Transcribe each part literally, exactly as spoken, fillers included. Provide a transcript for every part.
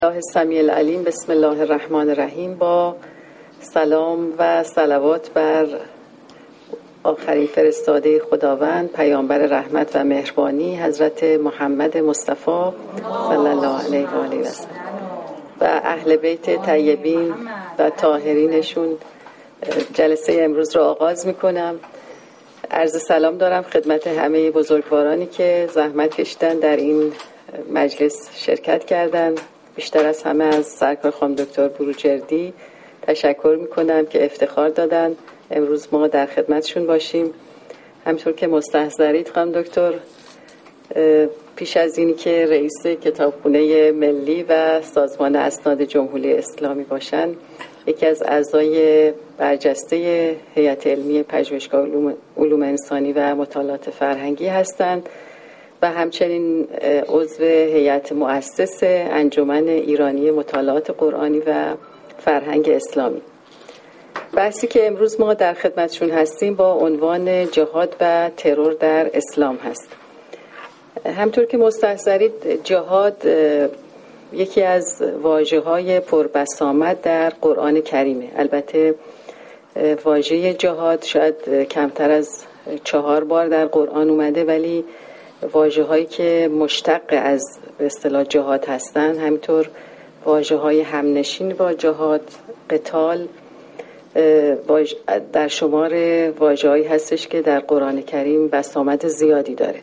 الله السمیع العلیم. بسم الله الرحمن الرحیم. با سلام و صلوات بر آخرین فرستاده خداوند، پیامبر رحمت و مهربانی، حضرت محمد مصطفی صلی الله علیه و آله و سلم و اهل بیت طیبین و طاهرینشون جلسه امروز را آغاز میکنم. عرض سلام دارم خدمت همه بزرگوارانی که زحمت کشیدن در این مجلس شرکت کردن. بیشتر از همه از سرکار خانم دکتر بروجردی تشکر میکنم که افتخار دادن امروز ما در خدمتشون باشیم. همطور که مستحضرید خانم دکتر پیش از اینی که رئیس کتابخانه ملی و سازمان اسناد جمهوری اسلامی باشن، یکی از اعضای برجسته هیئت علمی پژوهشگاه علوم, علوم انسانی و مطالعات فرهنگی هستند و همچنین عضو هیئت مؤسس انجمن ایرانی مطالعات قرآنی و فرهنگ اسلامی. بحثی که امروز ما در خدمتشون هستیم با عنوان جهاد و ترور در اسلام هست. همطور که مستحضرید، جهاد یکی از واژه‌های پربسامد در قرآن کریمه. البته واژه جهاد شاید کمتر از چهار بار در قرآن اومده، ولی واژه‌هایی که مشتق از به اصطلاح جهاد هستند، همینطور واژه‌های همنشین با جهاد، قتال، در شمار واژه‌هایی هستش که در قرآن کریم بسامد زیادی داره.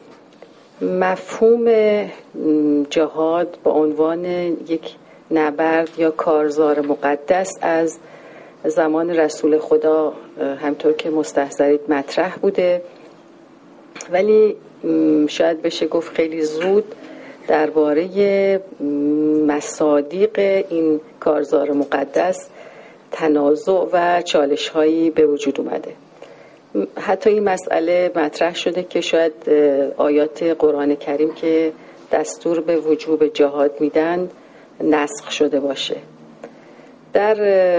مفهوم جهاد با عنوان یک نبرد یا کارزار مقدس از زمان رسول خدا همطور که مستحضرید مطرح بوده، ولی شاید بشه گفت خیلی زود درباره مصادیق این کارزار مقدس تنازع و چالش‌هایی به وجود اومده. حتی این مسئله مطرح شده که شاید آیات قرآن کریم که دستور به وجوب جهاد میدن نسخ شده باشه. در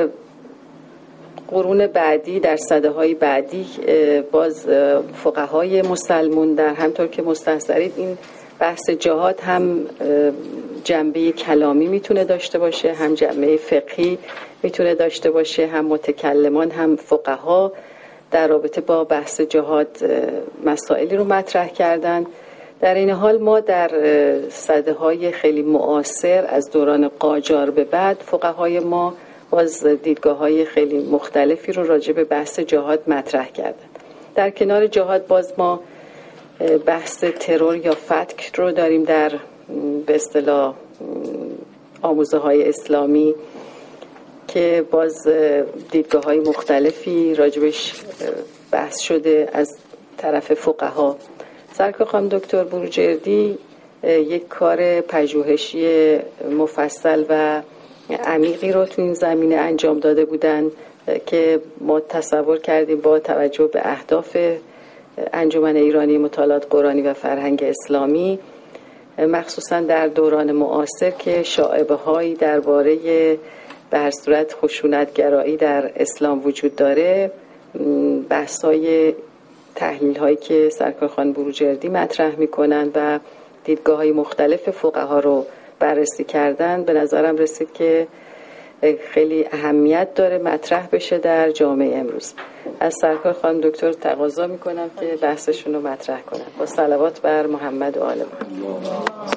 قرون بعدی، در سده‌های بعدی، باز فقهای مسلمون در همطور که مستحضرید این بحث جهاد هم جنبه کلامی میتونه داشته باشه، هم جنبه فقهی میتونه داشته باشه، هم متکلمان هم فقها در رابطه با بحث جهاد مسائلی رو مطرح کردن. در این حال ما در سده‌های خیلی معاصر از دوران قاجار به بعد فقهای ما باز دیدگاه‌های خیلی مختلفی رو راجع به بحث جهاد مطرح کردن. در کنار جهاد باز ما بحث ترور یا فتک رو داریم در به اصطلاح آموزه‌های اسلامی که باز دیدگاه‌های مختلفی راجبش بحث شده از طرف فقها. سرکار خانم دکتر بروجردی یک کار پژوهشی مفصل و عمیقی رو تو این زمینه انجام داده بودن که ما تصور کردیم با توجه به اهداف انجمن ایرانی مطالعات قرآنی و فرهنگ اسلامی، مخصوصا در دوران معاصر که شائبه‌هایی درباره به هر صورت خشونت‌گرایی در اسلام وجود داره، بحث‌های تحلیل‌هایی که سرکار خانم بروجردی مطرح می‌کنند و دیدگاه‌های مختلف فقها رو بررسی کردن، به نظرم رسید که خیلی اهمیت داره مطرح بشه در جامعه امروز. از سرکار خانم دکتر تقاضا میکنم که بحثشون رو مطرح کنن. با صلوات بر محمد و آل محمد.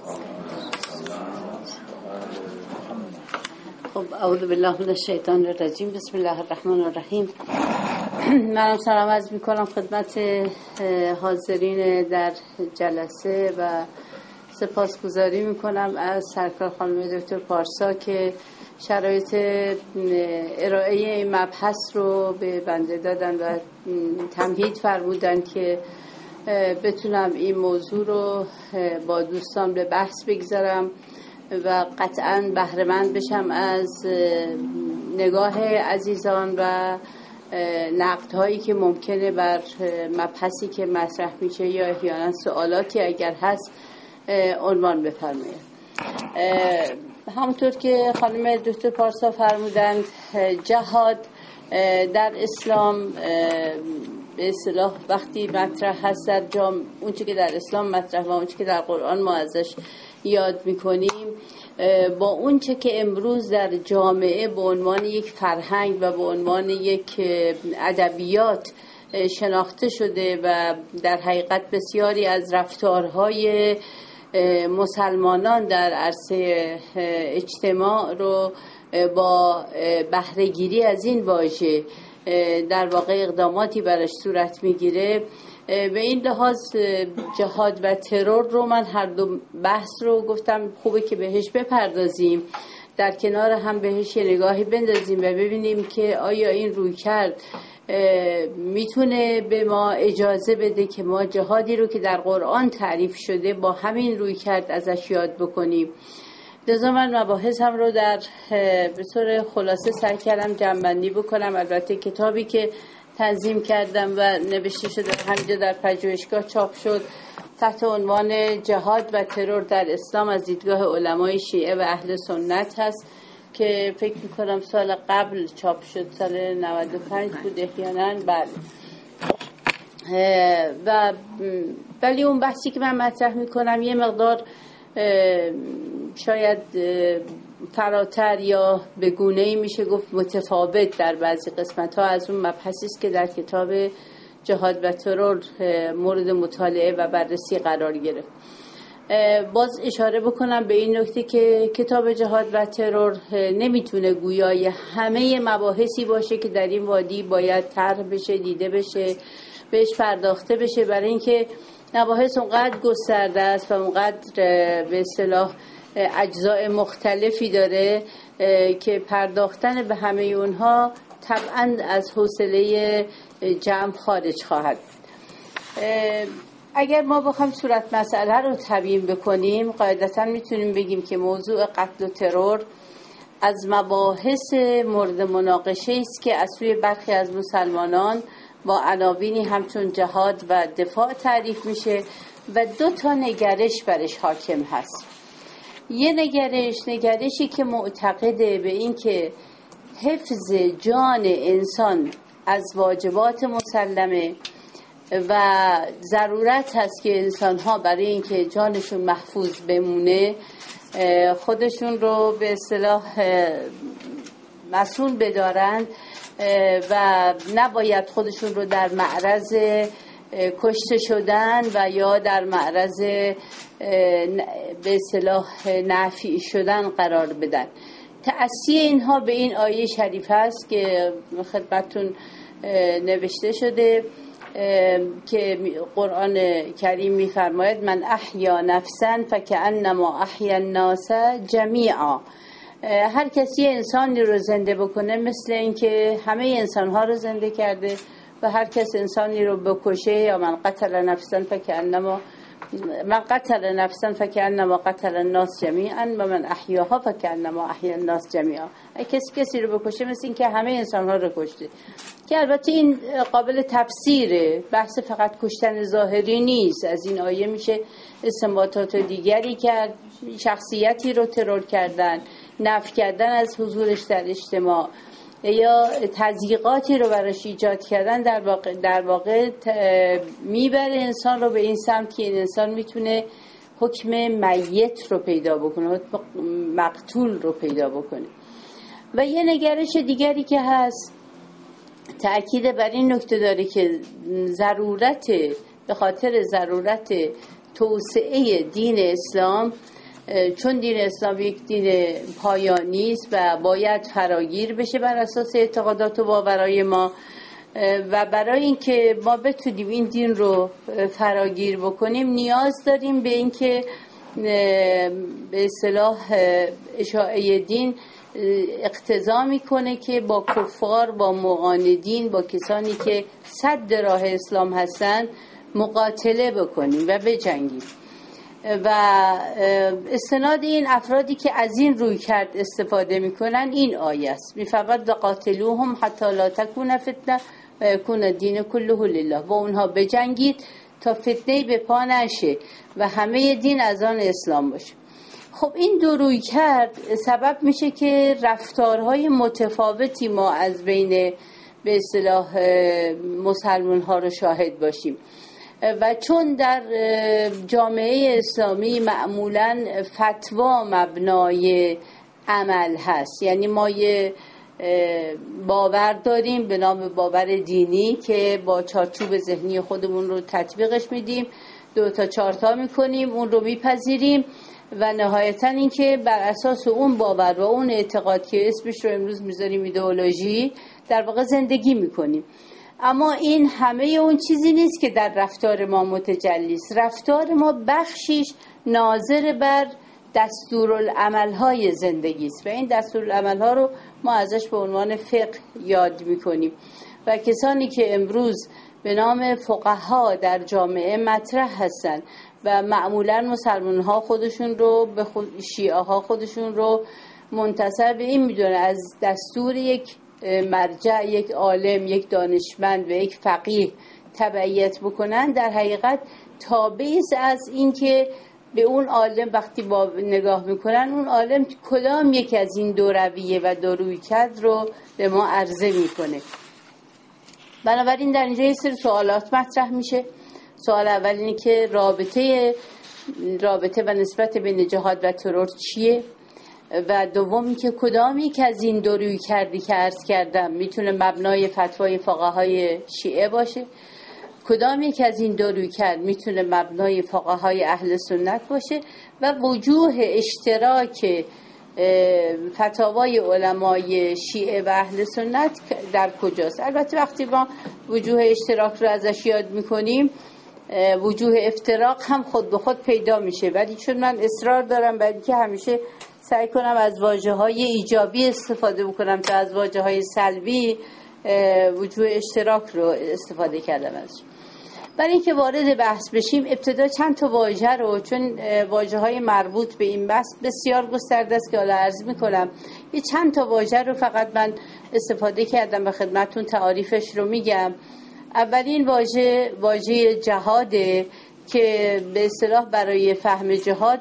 خب اعوذ بالله من الشیطان الرجیم. بسم الله الرحمن الرحیم. منم سلام عرض میکنم خدمت حاضرین در جلسه و سپاسگزاری میکنم از سرکار خانم دکتر پارسا که شرایط ارائه این مبحث رو به بنده دادن و تمهید فرمودن که بتونم این موضوع رو با دوستان به بحث بگذارم و قطعاً بهره مند بشم از نگاه عزیزان و نقدهایی که ممکنه بر مبحثی که مطرح میشه یا احیانا سوالاتی اگر هست عنوان بفرمایید. همونطور که خانم دکتر پارسا فرمودند، جهاد در اسلام به اصطلاح وقتی مطرح هست در جام، اون چی که در اسلام مطرح و اون چی که در قرآن ما ازش یاد میکنیم با اون چه که امروز در جامعه به عنوان یک فرهنگ و به عنوان یک ادبیات شناخته شده و در حقیقت بسیاری از رفتارهای مسلمانان در عرصه اجتماع رو با بهره‌گیری از این واژه در واقع اقداماتی براش صورت میگیره. به این لحاظ جهاد و ترور رو من هر دو بحث رو گفتم خوبه که بهش بپردازیم، در کنار هم بهش یه نگاهی بندازیم و ببینیم که آیا این رویکرد میتونه به ما اجازه بده که ما جهادی رو که در قرآن تعریف شده با همین رویکرد ازش یاد بکنیم. لذا من مباحثم رو در به طور خلاصه سعی کردم جمع‌بندی بکنم. البته کتابی که تنظیم کردم و نوشته شده همینجا در پژوهشگاه چاپ شد تحت عنوان جهاد و ترور در اسلام از دیدگاه علمای شیعه و اهل سنت هست که فکر میکنم سال قبل چاپ شد، سال نود و پنج بود احیانا. بله. و ولی اون بحثی که من مطرح میکنم یه مقدار شاید فراتر یا به گونه‌ای میشه گفت متفاوت در بعضی قسمت‌ها از اون مبحثی است که در کتاب جهاد و ترور مورد مطالعه و بررسی قرار گرفت. باز اشاره بکنم به این نکته که کتاب جهاد و ترور نمیتونه گویای همه مباحثی باشه که در این وادی باید طرح بشه، دیده بشه، بهش پرداخته بشه، برای اینکه مباحث اونقدر گسترده است و اونقدر به اصطلاح اجزاء مختلفی داره که پرداختن به همه اونها طبعا از حوصله جمع خارج خواهد. اگر ما بخوایم صورت مسئله رو تبیین بکنیم قاعدتا میتونیم بگیم که موضوع قتل و ترور از مباحث مورد مناقشه است که از سوی برخی از مسلمانان با عناوینی همچون جهاد و دفاع تعریف میشه و دو تا نگرش برش حاکم هست. یه نگرش نگرشی که معتقده به این که حفظ جان انسان از واجبات مسلمه و ضرورت هست که انسان‌ها برای اینکه جانشون محفوظ بمونه خودشون رو به اصطلاح مسئول بدارن و نباید خودشون رو در معرض کشته شدن و یا در معرض به اصطلاح نفی شدن قرار بدن. تأثیر اینها به این آیه شریف هست که خدمتتون نوشته شده که قرآن کریم می‌فرماید من احیا نفسا فکأنما احیا الناس جمیعا. هر کسی انسانی رو زنده بکنه مثل اینکه همه انسان‌ها رو زنده کرده و هر کس انسانی رو بکشه یا من قتل نفسا فکأنما من قتل نفسا فکأنما قتل الناس جمیعا و من احیاها فکأنما احیا الناس جمیعا. کسی کسی رو بکشه مثل اینکه همه انسان‌ها رو کشته، که البته این قابل تفسیره، بحث فقط کشتن ظاهری نیست. از این آیه میشه استنباطات دیگری کرد، شخصیتی رو ترور کردن، نفی کردن از حضورش در اجتماع یا تضییقاتی رو براش ایجاد کردن در واقع در واقع میبره انسان رو به این سمت که این انسان میتونه حکم میت رو پیدا بکنه، حکم مقتول رو پیدا بکنه. و یه نگرش دیگری که هست تأکید بر این نکته داره که ضرورت به خاطر ضرورت توسعه دین اسلام، چون دین اسلام یک دین پایانی است و باید فراگیر بشه بر اساس اعتقادات و باورهای ما، و برای اینکه ما بتونیم این دین رو فراگیر بکنیم نیاز داریم به اینکه به اصطلاح اشاعه دین اقتضا میکنه که با کفار، با معاندین، با کسانی که صد راه اسلام هستن مقاتله بکنیم و بجنگیم. و استناد این افرادی که از این روی کرد استفاده میکنن این آیه است، میفرماید قاتلوهم حتی لا تکون فتنه و یکون الدین کله لله. با اونها بجنگید تا فتنه به پا نشه و همه دین از آن اسلام باشه. خب این دو روی کرد سبب میشه که رفتارهای متفاوتی ما از بین به اصطلاح مسلمان ها رو شاهد باشیم. و چون در جامعه اسلامی معمولاً فتوا مبنای عمل هست، یعنی ما یه باور داریم به نام باور دینی که با چارچوب ذهنی خودمون رو تطبیقش میدیم، دو تا چهار تا میکنیم، اون رو میپذیریم و نهایتاً این که بر اساس اون باور و اون اعتقاد که اسمش رو امروز میذاریم ایدئولوژی در واقع زندگی میکنیم. اما این همه اون چیزی نیست که در رفتار ما متجلی است. رفتار ما بخشیش ناظر بر دستورالعمل‌های زندگی است و این دستورالعمل‌ها رو ما ازش به عنوان فقه یاد می‌کنیم و کسانی که امروز به نام فقها در جامعه مطرح هستند و معمولاً مسلمان‌ها خودشون رو به خود شیعه‌ها خودشون رو منتسب به این می‌دونن از دستور یک مرجع، یک عالم، یک دانشمند و یک فقیه تبعیت بکنن، در حقیقت تابعی از این که به اون عالم وقتی با نگاه میکنن اون عالم کدام یکی از این دو رویه و دو رویکرد رو به ما عرضه میکنه. بنابراین در اینجا یه سری سوالات مطرح میشه. سوال اول اینه که رابطه رابطه و نسبت بین جهاد و ترور چیه؟ و دومی که کدام یک از این دو رویکردی که عرض کردم میتونه مبنای فتوای فقهای شیعه باشه، کدام یک از این دو رویکرد میتونه مبنای فقهای اهل سنت باشه و وجوه اشتراک فتاوای علمای شیعه و اهل سنت در کجاست. البته وقتی ما وجوه اشتراک رو ازش یاد میکنیم وجوه افتراق هم خود به خود پیدا میشه، ولی چون من اصرار دارم برای که همیشه سعی کنم از واژه‌های ایجابی استفاده بکنم تا از واژه‌های سلبی وجوه اشتراک رو استفاده کردم ازش. برای اینکه وارد بحث بشیم ابتدا چند تا واژه رو، چون واژه‌های مربوط به این بحث بسیار گسترده است که حالا عرض می‌کنم، یه چند تا واژه رو فقط من استفاده کردم و خدمتتون تعاریفش رو میگم. اولین واژه واژه جهاده که به اصطلاح برای فهم جهاد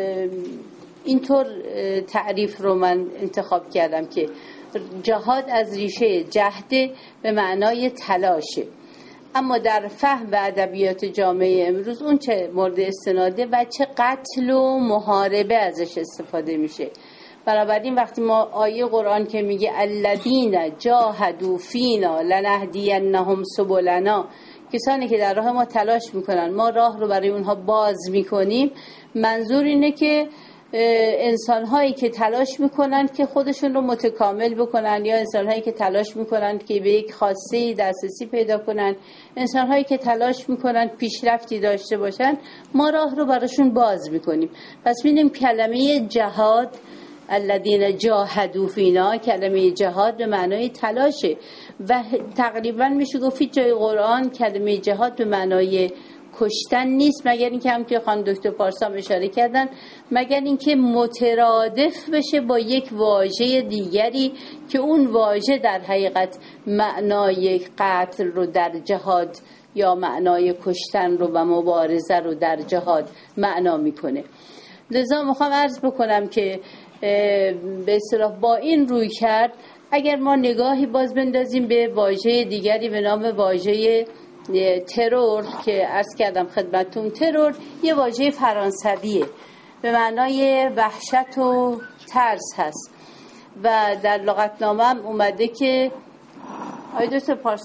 اینطور تعریف رو من انتخاب کردم که جهاد از ریشه جهده به معنای تلاشه، اما در فهم و ادبیات جامعه امروز اون چه مورد استناده و چه قتل و محاربه ازش استفاده میشه. بنابراین وقتی ما آیه قرآن که میگه الذین جاهدوا فینا لنهدینهم سبلنا، کسانی که در راه ما تلاش میکنن ما راه رو برای اونها باز میکنیم، منظور اینه که انسان هایی که تلاش میکنن که خودشون رو متکامل بکنن، یا انسان هایی که تلاش میکنن که به یک خاصه دسترسی پیدا کنن، انسان هایی که تلاش میکنن پیشرفتی داشته باشن، ما راه رو براشون باز میکنیم. پس می‌بینیم کلمه جهاد الذین جاهدوا فینا، کلمه جهاد به معنای تلاشه و تقریبا میشه گفت جای قرآن کلمه جهاد به معنای کشتن نیست، مگر اینکه هم که خانم دکتر پارسا اشاره کردن، مگر اینکه مترادف بشه با یک واژه دیگری که اون واژه در حقیقت معنای قتل رو در جهاد یا معنای کشتن رو و مبارزه رو در جهاد معنا میکنه. لذا میخوام عرض بکنم که به اصطلاح با این روی کرد اگر ما نگاهی باز بندازیم به واژه دیگری به نام واژه ترور که عرض کردم خدمتون، ترور یه واژه فرانسویه به معنای وحشت و ترس هست و در لغتنامه هم اومده که آیه دوست پارس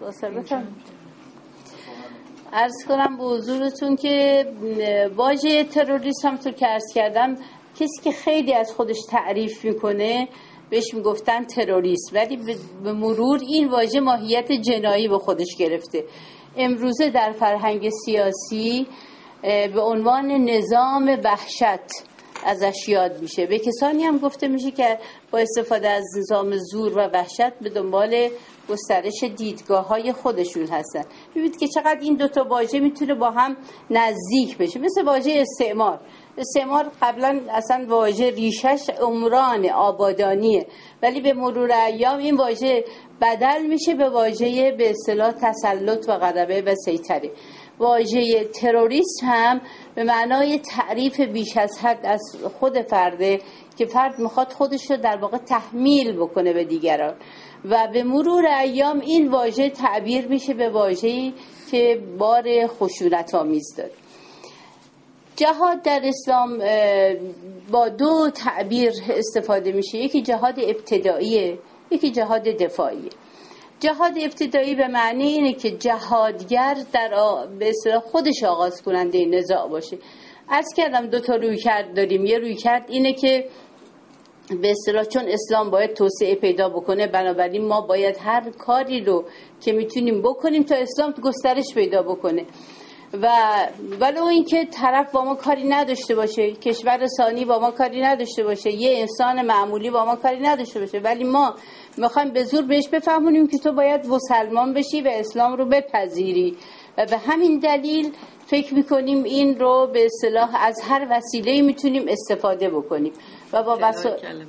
عرض کنم به حضورتون که واژه تروریسم همونطور که عرض کردم کسی که خیلی از خودش تعریف میکنه بهش میگفتن تروریست، ولی به مرور این واژه ماهیت جنایی به خودش گرفته. امروزه در فرهنگ سیاسی به عنوان نظام وحشت ازش یاد میشه. به کسانی هم گفته میشه که با استفاده از نظام زور و وحشت به دنبال گسترش دیدگاه‌های خودشون هستن. ببینید که چقدر این دوتا واژه میتونه با هم نزدیک بشه. مثل واژه استعمار. استعمار قبلا اصلا واژه ریشش عمران آبادانیه، ولی به مرور ایام این واژه بدل میشه به واژه به اصطلاح تسلط و غلبه و سیطره. واژه تروریسم هم به معنای تعریف بیش از حد از خود فرده که فرد میخواد خودش رو در واقع تحمیل بکنه به دیگران و به مرور ایام این واژه تعبیر میشه به واژه‌ای که بار خشونت‌آمیز داره. جهاد در اسلام با دو تعبیر استفاده میشه، یکی جهاد ابتداییه، یکی جهاد دفاعیه. جهاد ابتدایی به معنی اینه که جهادگر در آ... به اصطلاح خودش آغاز کننده نزاع باشه. عرض کردم دو تا رویکرد داریم. یه رویکرد اینه که به اصطلاح چون اسلام باید توسعه پیدا بکنه، بنابراین ما باید هر کاری رو که میتونیم بکنیم تا اسلام گسترش پیدا بکنه و ولو اینکه طرف با ما کاری نداشته باشه، کشور ثانی با ما کاری نداشته باشه، یه انسان معمولی با ما کاری نداشته باشه، ولی ما میخوایم به زور بهش بفهمونیم که تو باید مسلمان بشی و اسلام رو بپذیری و به همین دلیل فکر میکنیم این رو به اصطلاح از هر وسیله‌ای میتونیم استفاده بکنیم و با بس...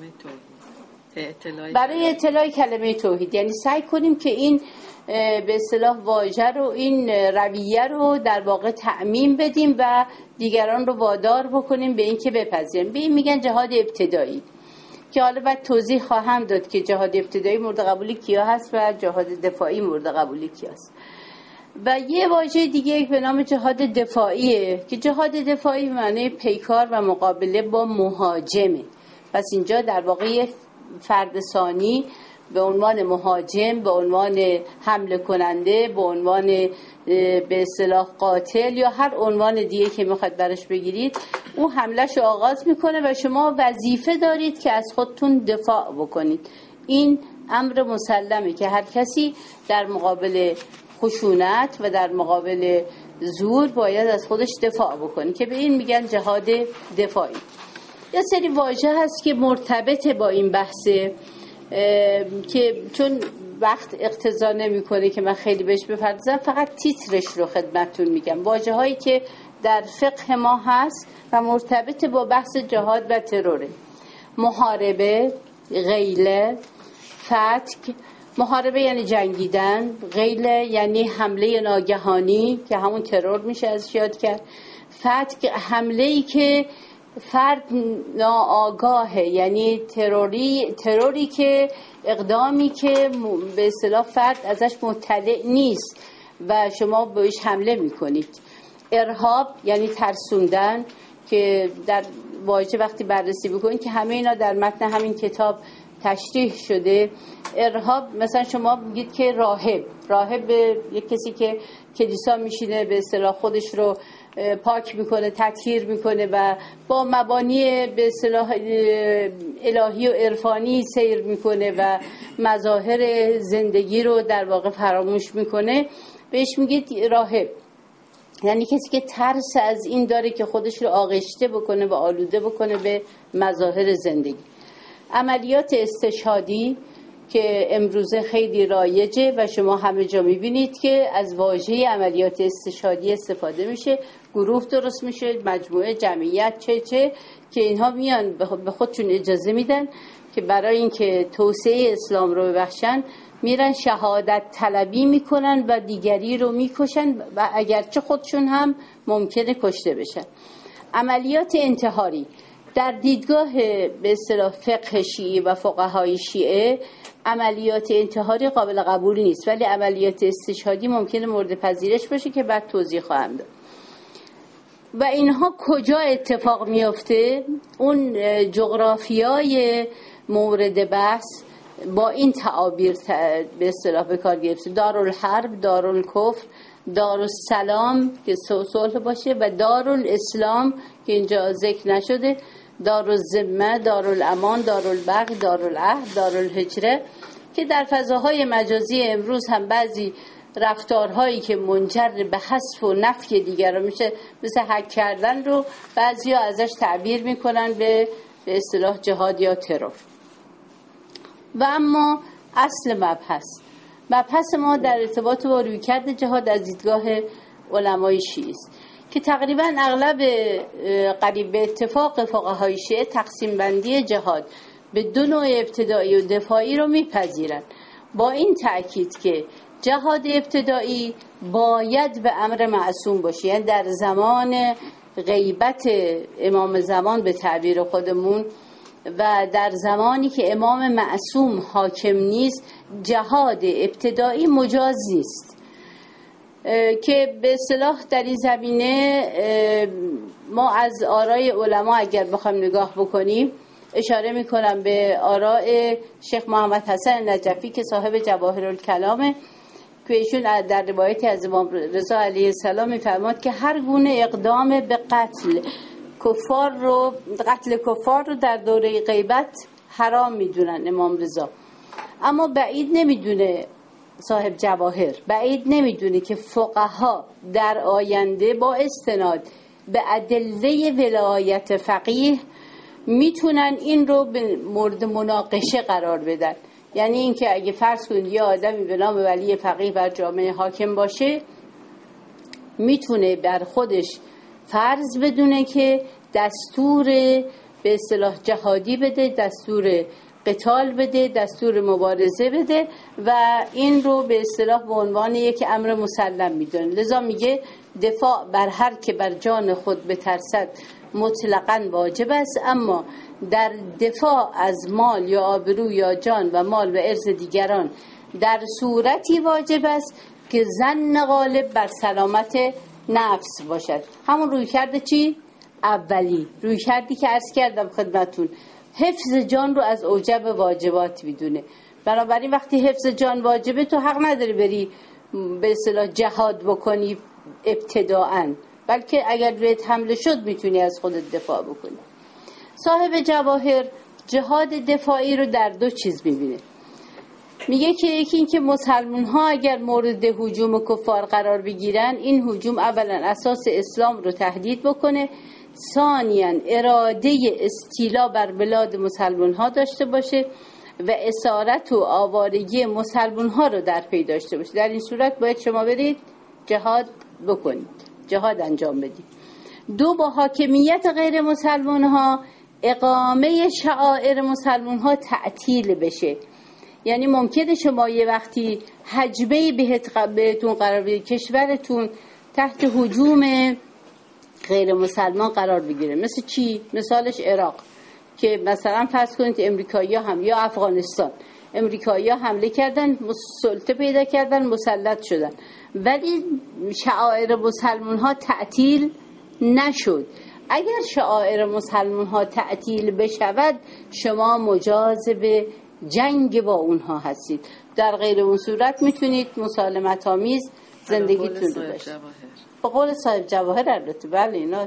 برای اطلاع کلمه توحید، یعنی سعی کنیم که این به اصطلاح واژه رو، این رویه رو در واقع تعمیم بدیم و دیگران رو وادار بکنیم به این که بپذیرن. به این میگن جهاد ابتدایی که حالا بعد توضیح خواهم داد که جهاد ابتدایی مورد قبولی کیا هست و جهاد دفاعی مورد قبولی کیا هست. و یه واژه دیگه به نام جهاد دفاعیه که جهاد دفاعی به معنی پیکار و مقابله با مهاجمه. پس اینجا در واقع یه فرد ثانی به عنوان مهاجم، به عنوان حمله کننده، به عنوان به اصطلاح قاتل یا هر عنوان دیگه که میخواد برش بگیرید، اون حملهش آغاز میکنه و شما وظیفه دارید که از خودتون دفاع بکنید. این امر مسلمه که هر کسی در مقابل خشونت و در مقابل زور باید از خودش دفاع بکنه که به این میگن جهاد دفاعی. یه سری واژه هست که مرتبط با این بحثه که چون وقت اقتضا نمیکنه که من خیلی بهش بپردازم، فقط تیترش رو خدمتتون میگم. واژه هایی که در فقه ما هست و مرتبط با بحث جهاد و تروره: محاربه، غیله، فتک. محاربه یعنی جنگیدن، غیله یعنی حمله ناگهانی که همون ترور میشه ازش یاد کرد، فتک حمله‌ای که فرد ناآگاهه، یعنی تروری تروری که اقدامی که به اصطلاح فرد ازش مطلع نیست و شما بهش حمله میکنید. ارهاب یعنی ترسوندن که در واژه وقتی بررسی بکنید که همه اینا در متن همین کتاب تشریح شده. ارهاب مثلا شما میگید که راهب راهب یک کسی که کلیسا میشینه به اصطلاح خودش رو پاک میکنه، تطهیر میکنه و با مبانی به اصطلاح الهی و عرفانی سیر میکنه و مظاهر زندگی رو در واقع فراموش میکنه، بهش میگید راهب. یعنی کسی که ترس از این داره که خودش رو آغشته بکنه و آلوده بکنه به مظاهر زندگی. عملیات استشهادی که امروزه خیلی رایجه و شما همه جا میبینید که از واژه عملیات استشهادی استفاده میشه. گروه درست میشه، مجموعه، جمعیت، چه چه که اینها میان به خودشون اجازه میدن که برای اینکه توسعه اسلام رو ببخشن میرن شهادت طلبی میکنن و دیگری رو میکشن و اگرچه خودشون هم ممکنه کشته بشن. عملیات انتحاری در دیدگاه به اصطلاح فقه شیعی و فقهای شیعه عملیات انتحاری قابل قبول نیست، ولی عملیات استشهادی ممکنه مورد پذیرش باشه که بعد توضیح خواهم داد. و اینها کجا اتفاق میفته؟ اون جغرافیای مورد بحث با این تعابیر به اصطلاح به کار گرفته: دارالحرب، دارالکفر، دارالسلام که صلح باشه و دارالاسلام که اینجا ذکر نشده، دارالذمه، دارالامان، دارالبغی، دارالعهد، دارالهجره که در فضاهای مجازی امروز هم بعضی رفتارهایی که منجر به حذف و نفی دیگر میشه مثل هک کردن رو بعضیا ازش تعبیر میکنن به به اصطلاح جهاد یا ترور. و اما اصل مبحث مبحث ما در ارتباط با رویکرد جهاد از دیدگاه علمای شیعه است که تقریبا اغلب قریب به اتفاق فقهای شیعه تقسیم بندی جهاد به دو نوع ابتدایی و دفاعی رو میپذیرن، با این تأکید که جهاد ابتدایی باید به امر معصوم باشه، یعنی در زمان غیبت امام زمان به تعبیر خودمون و در زمانی که امام معصوم حاکم نیست جهاد ابتدایی مجاز نیست. که به اصطلاح در این زمینه ما از آرای علما اگر بخوایم نگاه بکنیم اشاره میکنم به آراء شیخ محمد حسن نجفی که صاحب جواهر الکلامه که ایشون در روایتی از امام رضا علیه السلام میفرماد که هر گونه اقدام به قتل کفار رو قتل کفار رو در دوره غیبت حرام میدونن امام رضا، اما بعید نمیدونه صاحب جواهر بعید نمیدونه که فقها در آینده با استناد به ادله ولایت فقیه میتونن این رو به مورد مناقشه قرار بدن. یعنی اینکه اگه فرض کنید یه آدمی به نام ولی فقیه بر جامعه حاکم باشه میتونه بر خودش فرض بدونه که دستور به اصطلاح جهادی بده، دستور قتال بده، دستور مبارزه بده و این رو به اصطلاح به عنوان یک امر مسلم میدونه. لذا میگه دفاع بر هر که بر جان خود بترسد مطلقاً واجب است، اما در دفاع از مال یا آبرو یا جان و مال و ارز دیگران در صورتی واجب است که ظن غالب بر سلامت نفس باشد. همون روی کرده چی؟ اولی روی کردی که عرض کردم خدمتون، حفظ جان رو از اوجب واجبات میدونه. بنابراین وقتی حفظ جان واجبه تو حق نداری بری به اصطلاح جهاد بکنی ابتداءً، بلکه اگر بهت حمله شد میتونی از خودت دفاع بکنی. صاحب جواهر جهاد دفاعی رو در دو چیز میبینه. میگه که یکی این که مسلمان ها اگر مورد هجوم کفار قرار بگیرن این هجوم اولا اساس اسلام رو تهدید بکنه، ثانیاً اراده استیلا بر بلاد مسلمان ها داشته باشه و اسارت و آوارگی مسلمان ها رو در پی داشته باشه. در این صورت باید شما برید جهاد بکنید، جهاد انجام بدید. دو، با حاکمیت غیر مسلمان ها اقامه شعائر مسلمان ها تعطیل بشه. یعنی ممکنه شما یه وقتی حجبه بهتون قرار بدید، کشورتون تحت هجوم غیر مسلمان قرار بگیره. مثل چی؟ مثالش عراق که مثلا فرض کنید امریکایی‌ها هم یا افغانستان امریکایی‌ها حمله کردن، سلطه پیدا کردن، مسلط شدن، ولی شعائر مسلمان ها تعطیل نشد. اگر شعائر مسلمان ها تعطیل بشود شما مجاز به جنگ با اونها هستید. در غیر اون صورت میتونید مسالمت آمیز زندگیتون رو داشتید. به قول صاحب جواهر البته بله اینا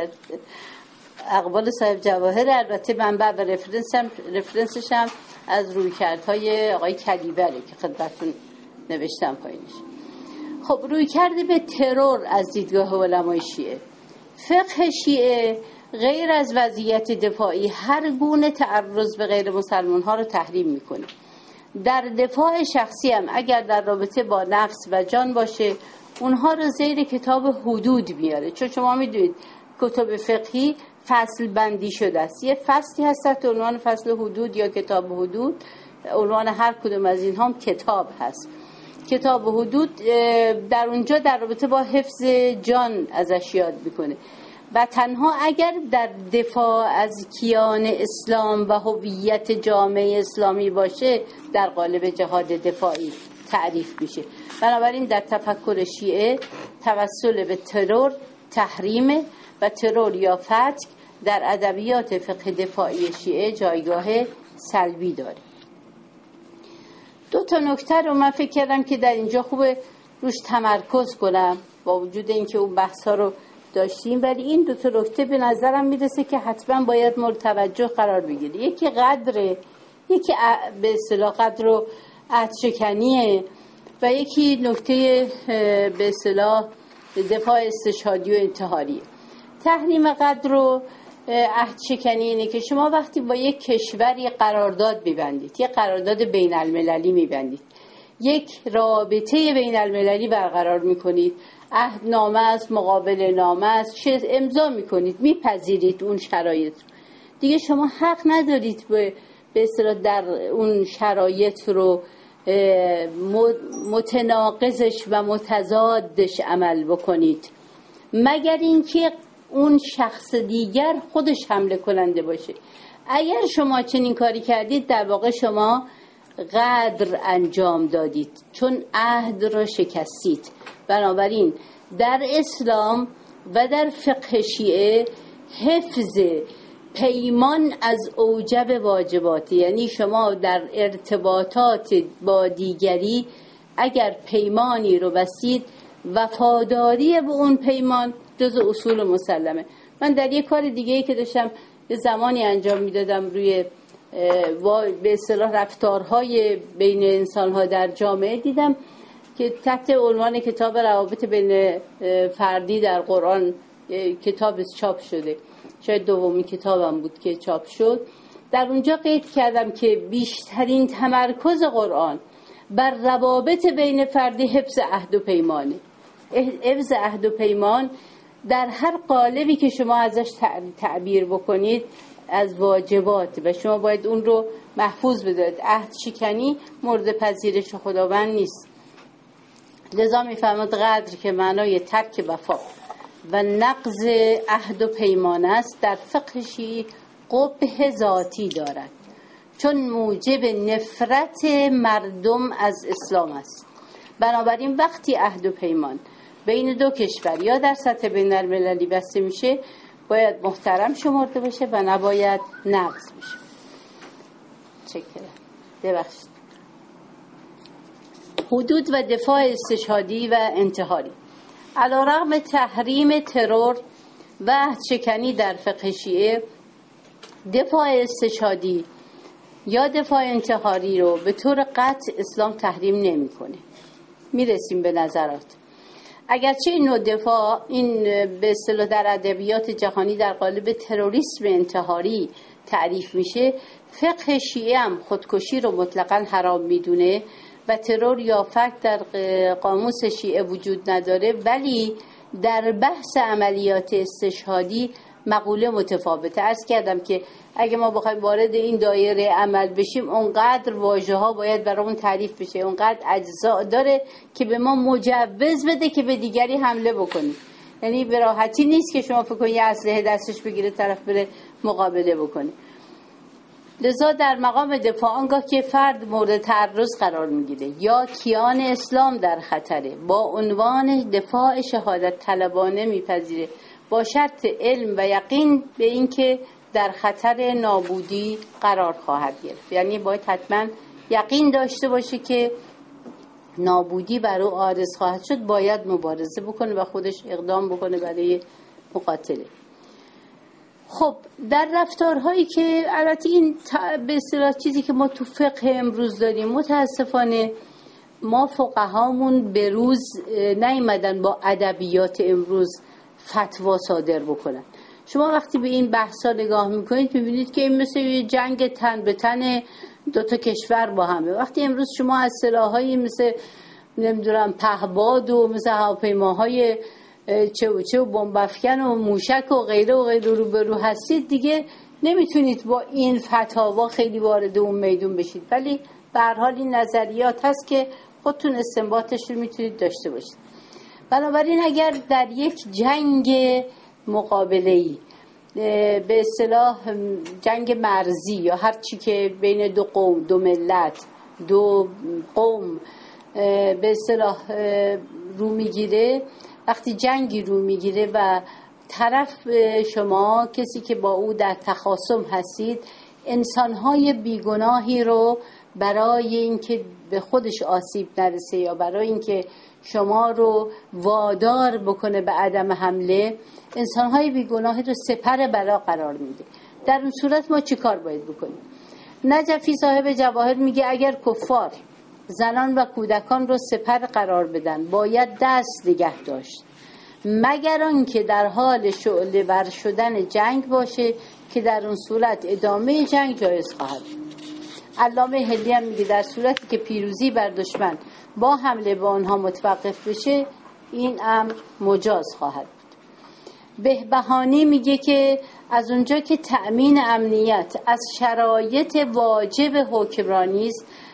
اقوال صاحب جواهر البته منبع و رفرنسم رفرنسش هم از رویکردهای آقای کلیبره که خدمتتون نوشتم پایینش. خب روی کرده به ترور از دیدگاه علمای شیعه. فقه شیعه غیر از وضعیت دفاعی هر گونه تعرض به غیر مسلمان ها رو تحریم میکنه. در دفاع شخصی هم اگر در رابطه با نفس و جان باشه اونها رو زیر کتاب حدود میاره، چون شما میدونید کتاب فقهی فصل بندی شده است. یه فصلی هست تحت عنوان فصل حدود یا کتاب حدود، عنوان هر کدوم از اینها هم کتاب هست. کتاب حدود در اونجا در رابطه با حفظ جان ازش یاد میکنه و تنها اگر در دفاع از کیان اسلام و هویت جامعه اسلامی باشه در قالب جهاد دفاعی تعریف میشه. بنابراین در تفکر شیعه توسل به ترور تحریمه و ترور یا فتک در ادبیات فقه دفاعی شیعه جایگاه سلبی داره. دو تا نکته رو من فکر کردم که در اینجا خوبه روش تمرکز کنم با وجود اینکه اون بحثا رو داشتیم، ولی این دو تا نکته به نظرم میرسه که حتما باید مورد توجه قرار بگیره. یکی قدر، یکی به اصطلاح قدر و عهدشکنیه و یکی نکته به اصطلاح دفاع استشهادی و انتحاریه. تحریم قدر و عهدشکنی اینه که شما وقتی با یک کشوری قرارداد می‌بندید، یک قرارداد بین المللی می‌بندید، یک رابطه بین المللی برقرار می‌کنید، عهدنامه است، مقابل نامه است، چه امضا می‌کنید، می‌پذیرید اون شرایط، دیگه شما حق ندارید به به اصطلاح در اون شرایط رو متناقضش و متضادش عمل بکنید، مگر اینکه اون شخص دیگر خودش حمله کننده باشه. اگر شما چنین کاری کردید در واقع شما غدر انجام دادید، چون عهد را شکستید. بنابراین در اسلام و در فقه شیعه حفظ پیمان از اوجب واجباتی، یعنی شما در ارتباطات با دیگری اگر پیمانی رو بستید، وفاداری به اون پیمان جز اصول مسلمه. من در یک کار دیگه‌ای که داشتم یه زمانی انجام میدادم روی به اصطلاح رفتارهای بین انسان‌ها در جامعه، دیدم که تحت عنوان کتاب روابط بین فردی در قرآن کتاب چاپ شده، شاید دومین کتابم بود که چاپ شد. در اونجا قید کردم که بیشترین تمرکز قرآن بر روابط بین فردی حفظ عهد و پیمانه. حفظ عهد و پیمان در هر قالبی که شما ازش تعبیر بکنید از واجبات و شما باید اون رو محفوظ بدارید. عهد شکنی مورد پذیرش خداوند نیست. لذا می‌فرماد غدر که معنای ترک وفا و نقض عهد و پیمان است، در فقه شیعی قبح ذاتی دارد، چون موجب نفرت مردم از اسلام است. بنابراین وقتی عهد و پیمان بین دو کشور یا در سطح بین المللی بسته میشه، باید محترم شمرده بشه و نباید نقض بشه. چکرم ببخشید. حدود و دفاع استشهادی و انتحاری. علیرغم تحریم ترور و عهد شکنی در فقه شیعه، دفاع استشهادی یا دفاع انتحاری رو به طور قطع اسلام تحریم نمی‌کنه. میرسیم به نظرات. اگرچه این نوع دفاع این به اصطلاح در ادبیات جهانی در قالب تروریسم انتحاری تعریف میشه، فقه شیعه هم خودکشی رو مطلقاً حرام میدونه و ترور یا فقط در قاموس شیعه وجود نداره، ولی در بحث عملیات استشهادی مقوله متفاوته. عرض کردم که اگه ما بخوایم وارد این دایره عمل بشیم، اونقدر واژه ها باید برامون تعریف بشه، اونقدر اجزا داره که به ما مجوز بده که به دیگری حمله بکنیم. یعنی به راحتی نیست که شما فکر کنید یه اسلحه دستش بگیره طرف بره مقابله بکنه. لذا در مقام دفاع آنگاه که فرد مورد تعرض قرار میگیره یا کیان اسلام در خطره، با عنوان دفاع شهادت طلبانه میپذیره با شرط علم و یقین به این که در خطر نابودی قرار خواهد گرفت. یعنی باید حتما یقین داشته باشه که نابودی بر او عارض خواهد شد، باید مبارزه بکنه و خودش اقدام بکنه برای مقاتله. خب در رفتارهایی که البته این به اصطلاح چیزی که ما تو فقه امروز داریم، متاسفانه ما فقهامون به روز نیامدن با ادبیات امروز فتوا صادر بکنن. شما وقتی به این بحثا نگاه میکنید میبینید که این مثل یه جنگ تن به تن دو تا کشور با همه. وقتی امروز شما از سلاحایی مثل نمیدونم پهباد و مثل هواپیماهای چه و چه و بمب افکن و موشک و غیره و غیره رو به رو هستید، دیگه نمیتونید با این فتاوا خیلی وارد اون میدون بشید، ولی به هر حال این نظریات هست که خودتون استنباطش رو میتونید داشته باشید. بنابراین اگر در یک جنگ مقابله‌ای به اصطلاح جنگ مرزی یا هر چی که بین دو قوم، دو ملت، دو قوم به اصطلاح رو میگیره، وقتی جنگی رو میگیره و طرف شما کسی که با او در تخاصم هستید انسانهای بیگناهی رو برای اینکه به خودش آسیب نرسه یا برای اینکه شما رو وادار بکنه به عدم حمله، انسانهای بیگناهی رو سپر بلا قرار میده. در اون صورت ما چی کار باید بکنیم؟ نجفی صاحب جواهر میگه اگر کفار زنان و کودکان رو سپر قرار بدن باید دست نگه داشت، مگر آنکه در حال شعله ور شدن جنگ باشه که در اون صورت ادامه جنگ جایز خواهد. علامه هلی هم میگه در صورتی که پیروزی بر دشمن با حمله به آنها متوقف بشه این امر مجاز خواهد بود. بهبهانی میگه که از اونجا که تأمین امنیت از شرایط واجب حکمرانی است،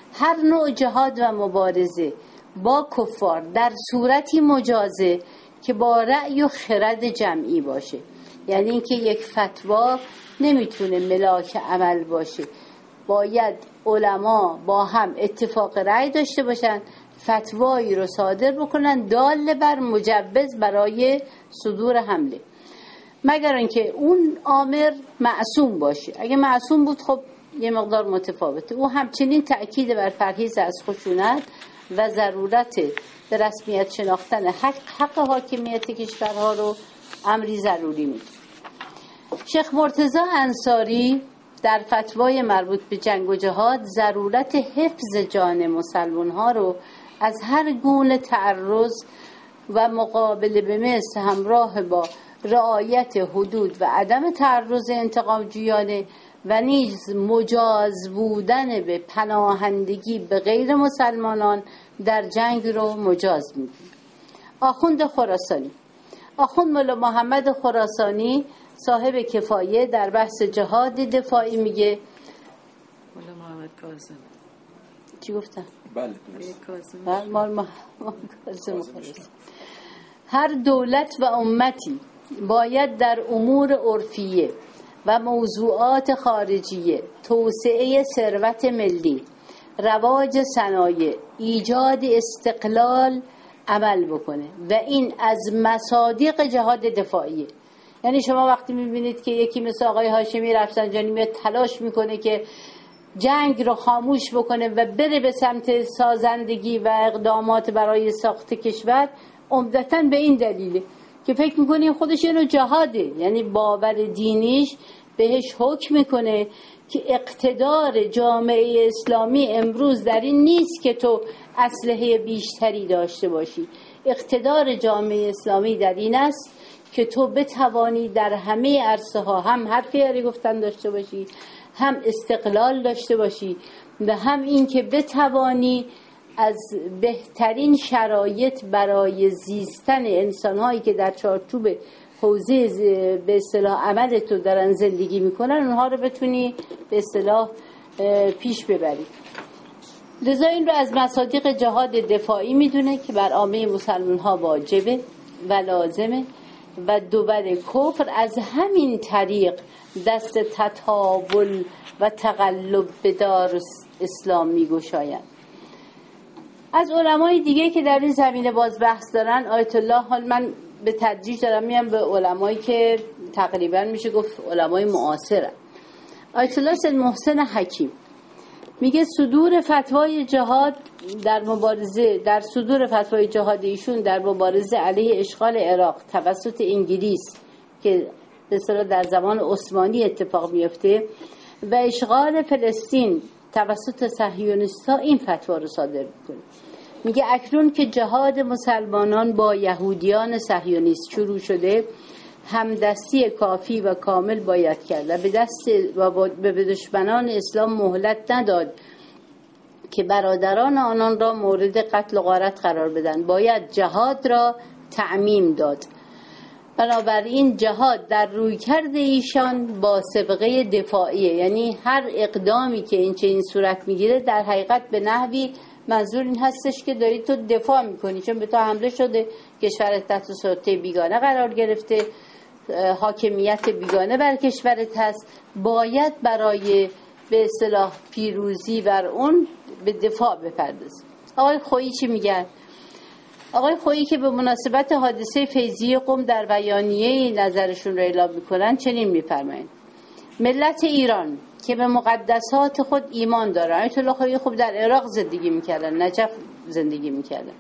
هر نوع جهاد و مبارزه با کفار در صورتی مجازه که با رأی و خرد جمعی باشه. یعنی اینکه یک فتوا نمیتونه ملاک عمل باشه، باید علما با هم اتفاق رأی داشته باشن، فتوایی رو صادر بکنن دال بر مجوز برای صدور حمله، مگر اینکه اون آمر معصوم باشه. اگه معصوم بود خب یه مقدار متفاوته. او همچنین تأکید بر پرهیز از خشونت و ضرورت به رسمیت شناختن حق, حق حاکمیت کشورها رو امری ضروری می‌دونه. شیخ مرتضی انصاری در فتوای مربوط به جنگ و جهاد ضرورت حفظ جان مسلمان‌ها رو از هر گونه تعرض و مقابله به مثل همراه با رعایت حدود و عدم تعرض انتقام جویانه و نیز مجاز بودن به پناهندگی به غیر مسلمانان در جنگ رو مجاز می‌دونه. آخوند خراسانی آخوند مولا محمد خراسانی صاحب کفایه در بحث جهاد دفاعی میگه، مولا محمد کاظم چی گفتم؟ بله کاظم مولا محمد کاظم هر دولت و امتی باید در امور عرفیه و موضوعات خارجیه، توسعه ثروت ملی، رواج صنایع، ایجاد استقلال عمل بکنه و این از مصادیق جهاد دفاعیه. یعنی شما وقتی میبینید که یکی مثل آقای هاشمی رفسنجانی میاد تلاش میکنه که جنگ رو خاموش بکنه و بره به سمت سازندگی و اقدامات برای ساخت کشور، عمدتاً به این دلیله که فکر میکنه خودش اینو جهاده، یعنی باور دینیش بهش حکم میکنه که اقتدار جامعه اسلامی امروز در این نیست که تو اسلحه بیشتری داشته باشی، اقتدار جامعه اسلامی در این است که تو بتوانی در همه عرصه ها هم حرف یاری گفتن داشته باشی، هم استقلال داشته باشی و هم این که بتوانی از بهترین شرایط برای زیستن انسان‌هایی که در چارچوب حوزه به اصطلاح عمل تو دارن زندگی میکنن اونها رو بتونی به اصطلاح پیش ببری. لذا این رو از مصادیق جهاد دفاعی میدونه که بر عامه مسلمان‌ها واجبه و لازمه و دول کفر از همین طریق دست تطاول و تقلب به دار اسلام میگشایند. از علمای دیگه که در این زمینه باز بحث دارن آیت الله، حال من به تدریج دارم میام به علمایی که تقریبا میشه گفت علمای معاصرن. آیت الله سید محسن حکیم میگه صدور فتوای جهاد در مبارزه در صدور فتوای جهاد ایشون در مبارزه علیه اشغال عراق توسط انگلیس که به اصطلاح در زمان عثمانی اتفاق میفته و اشغال فلسطین توسط صهیونیست‌ها این فتوا رو صادر میکنه. میگه اکنون که جهاد مسلمانان با یهودیان صهیونیست شروع شده، همدستی کافی و کامل باید کرد و به دست و به دشمنان اسلام مهلت نداد که برادران آنان را مورد قتل و غارت قرار بدن. باید جهاد را تعمیم داد. بنابراین جهاد در رویکرد ایشان با سابقه دفاعیه، یعنی هر اقدامی که این چنین صورت میگیره در حقیقت به نحوی منظور این هستش که داری تو دفاع میکنی، چون به تو حمله شده، کشورت تحت سلطه بیگانه قرار گرفته، حاکمیت بیگانه بر کشورت هست، باید برای به اصطلاح پیروزی بر اون به دفاع بپردازی. آقای خویی چی میگن؟ آقای خویی که به مناسبت حادثه فیضیه قم در بیانیه نظرشون رو اعلام میکنن چنین میفرمایند: ملت ایران که به مقدسات خود ایمان دارن. آیت الله خویی خب در عراق زندگی میکردن، نجف زندگی میکردن.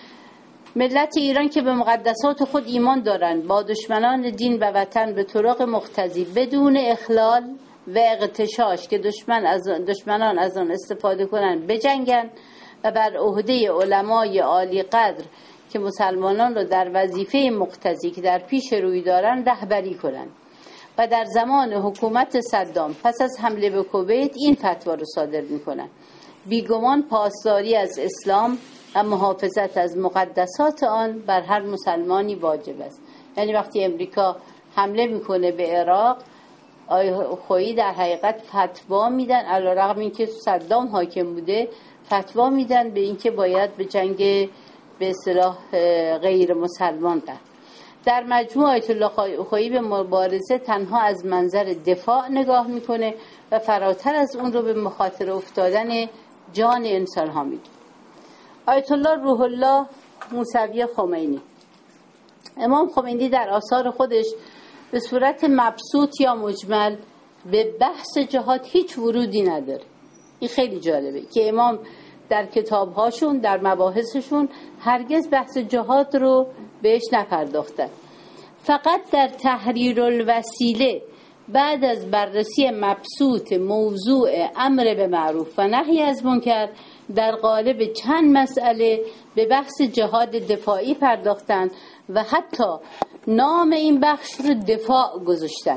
ملت ایران که به مقدسات خود ایمان دارند با دشمنان دین و وطن به طرق مقتضی بدون اخلال و اغتشاش که دشمن از دشمنان از آن استفاده کنند بجنگند و بر عهده علمای عالی قدر که مسلمانان را در وظیفه مقتضی که در پیش روی دارند رهبری کنند. و در زمان حکومت صدام پس از حمله به کویت این فتوا را صادر می‌کنند: بیگمان پاسداری از اسلام و محافظت از مقدسات آن بر هر مسلمانی واجب است. یعنی وقتی امریکا حمله میکنه به عراق، آیه خویی در حقیقت فتوا میدن، علیرغم اینکه صدام حاکم بوده فتوا میدن به اینکه باید به جنگ به اصطلاح غیر مسلمان رفت. در مجموع آیت الله خویی به مبارزه تنها از منظر دفاع نگاه میکنه و فراتر از اون رو به مخاطره افتادن جان انسان ها میدونه. آیت الله روح الله موسوی خمینی، امام خمینی در آثار خودش به صورت مبسوط یا مجمل به بحث جهاد هیچ ورودی نداره. این خیلی جالبه که امام در کتابهاشون، در مباحثشون هرگز بحث جهاد رو بهش نپرداختن. فقط در تحریر الوسیله بعد از بررسی مبسوط موضوع امر به معروف و نهی از منکر در قالب چند مسئله به بحث جهاد دفاعی پرداختن و حتی نام این بخش رو دفاع گذاشتن،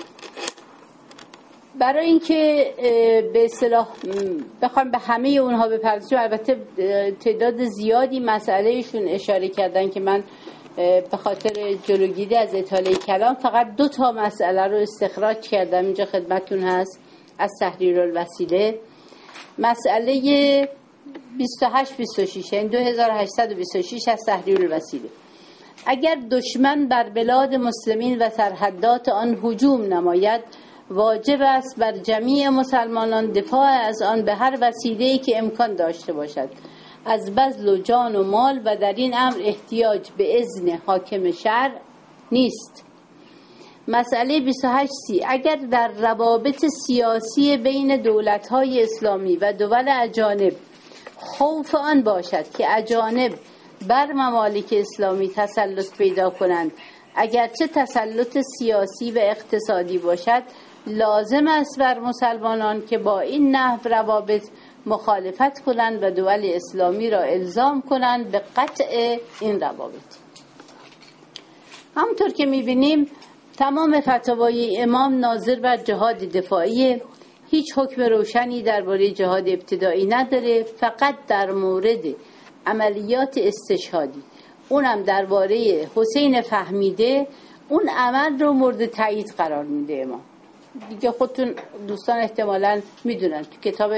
برای اینکه به اصطلاح بخوام به همه اونها بپردازیم. البته تعداد زیادی مسئلهشون اشاره کردن که من به خاطر جلوگیری از اطاله کلام فقط دو تا مسئله رو استخراج کردم، اینجا خدمتتون هست از تحریر الوسیله. مسئله بیست و هشت بیست و شش، یعنی دو هزار و هشتصد و بیست و شش از تحریر الوسیله: اگر دشمن بر بلاد مسلمین و سرحدات آن هجوم نماید، واجب است بر جمیع مسلمانان دفاع از آن به هر وسیله‌ای که امکان داشته باشد، از بذل و جان و مال، و در این امر احتیاج به اذن حاکم شرع نیست. مسئله بیست و هشت سی: اگر در روابط سیاسی بین دولت‌های اسلامی و دول اجانب خوف آن باشد که اجانب بر ممالک اسلامی تسلط پیدا کنند، اگرچه تسلط سیاسی و اقتصادی باشد، لازم است بر مسلمانان که با این نحو روابط مخالفت کنند و دول اسلامی را الزام کنند به قطع این روابط. همونطور که می‌بینیم تمام فتاوای امام ناظر بر جهاد دفاعی، هیچ حکم روشنی درباره جهاد ابتدایی نداره، فقط در مورد عملیات استشهادی، اونم درباره حسین فهمیده، اون عمل رو مورد تایید قرار میده امام. دیگه خودتون دوستان احتمالاً میدونن تو کتاب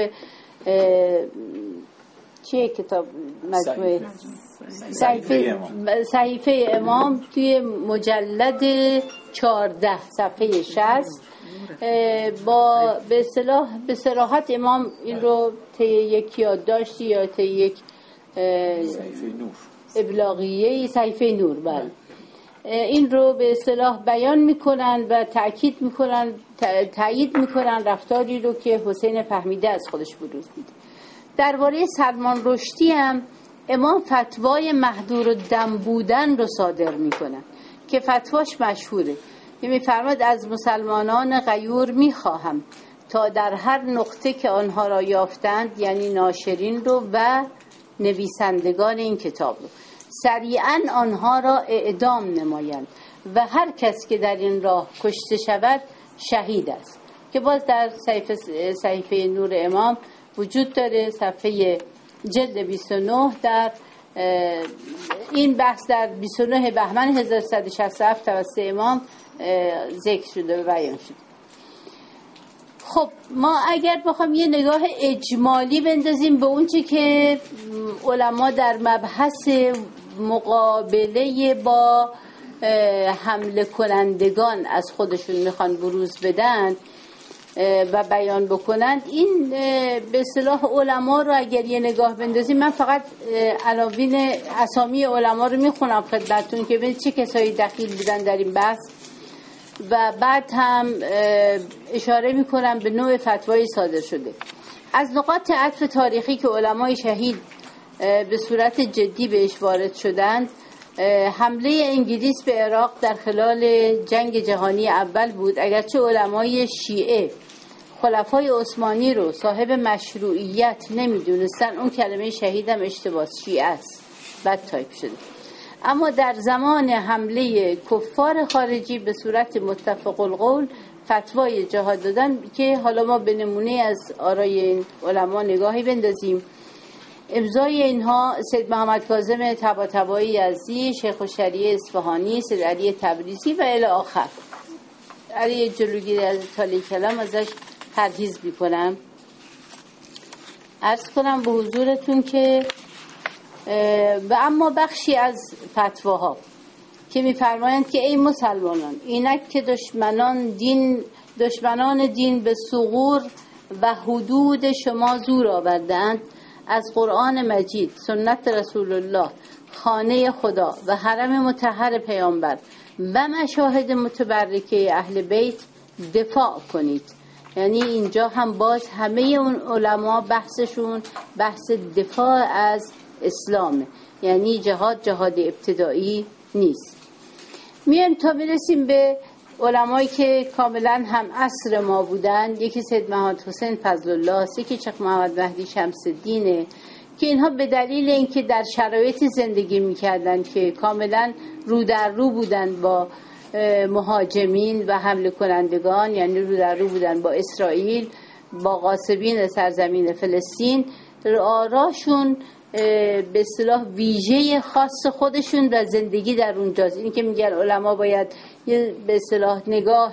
چیه کتاب مجموعه صحیفه صحیفه امام توی مجلد چهارده صفحه شصت با به اصطلاح به صراحت امام این رو طی یک یادداشتی یا طی یک صحیفه نور ابلاغیه صحیفه نور بله این رو به اصطلاح بیان میکنن و تأکید میکنن، تایید میکنن رفتاری رو که حسین فهمیده از خودش بروز میده. درباره سلمان رشدی هم امام فتوای محظور الدم بودن رو صادر میکنن که فتواش مشهوره. میفرماد از مسلمانان غیور میخواهم تا در هر نقطه که آنها را یافتند، یعنی ناشرین رو و نویسندگان این کتاب رو، سریعا آنها را اعدام نمایند و هر کس که در این راه کشته شود شهید است، که باز در صحیفه, صحیفه نور امام وجود داره. صفحه جلد بیست و نه در این بحث در بیست و نه بهمن هزار و سیصد و شصت و هفت توسط امام ذکر شده و بیان شده. خب ما اگر بخوام یه نگاه اجمالی بندازیم به اون چی که علما در مبحث مقابله با حمله کنندگان از خودشون میخوان بروز بدن و بیان بکنند، این به اصطلاح علما رو اگر یه نگاه بندازیم، من فقط عناوین اسامی علما رو میخونم خدمتتون که ببینید چه کسایی دخیل بودن در این بحث و بعد هم اشاره میکنم به نوع فتوای صادر شده. از نقاط عطف تاریخی که علمای شهید به صورت جدی بهش وارد شدند، حمله انگلیس به عراق در خلال جنگ جهانی اول بود. اگرچه علمای شیعه خلفای عثمانی رو صاحب مشروعیت نمیدونستن، اون کلمه شهیدم اشتباه، شیعه است، بد تایپ شده. اما در زمان حمله کفار خارجی به صورت متفق القول فتوای جهاد دادن که حالا ما به نمونه از آرای این علما نگاهی بندازیم. امضای اینها سید محمد کاظم طباطبایی یزدی، شیخ الشریعه اصفهانی، سید علی تبریزی و الی آخر. علیه جلوگیری از اطاله کلام ازش پرهیز میکنم. عرض کنم به حضورتون که و اما بخشی از فتواها که میفرمایند که ای مسلمانان، اینک که دشمنان دین دشمنان دین به ثغور و حدود شما زور آوردند، از قرآن مجید، سنت رسول الله، خانه خدا و حرم مطهر پیامبر و مشاهد متبرکه اهل بیت دفاع کنید. یعنی اینجا هم باز همه اون علما بحثشون بحث دفاع از اسلامه، یعنی جهاد جهاد ابتدایی نیست. میایم تا برسیم به علمایی که کاملا هم عصر ما بودن. یکی سید محمد حسین فضل الله، یکی شیخ محمد مهدی شمس الدینه که اینها به دلیل اینکه در شرایطی زندگی میکردن که کاملا رو در رو بودن با مهاجمین و حمله کنندگان، یعنی رو در رو بودن با اسرائیل، با غاصبین سرزمین فلسطین، آراشون به اصطلاح ویژه خاص خودشون و زندگی در اونجاست. این که میگن علما باید یه به اصطلاح نگاه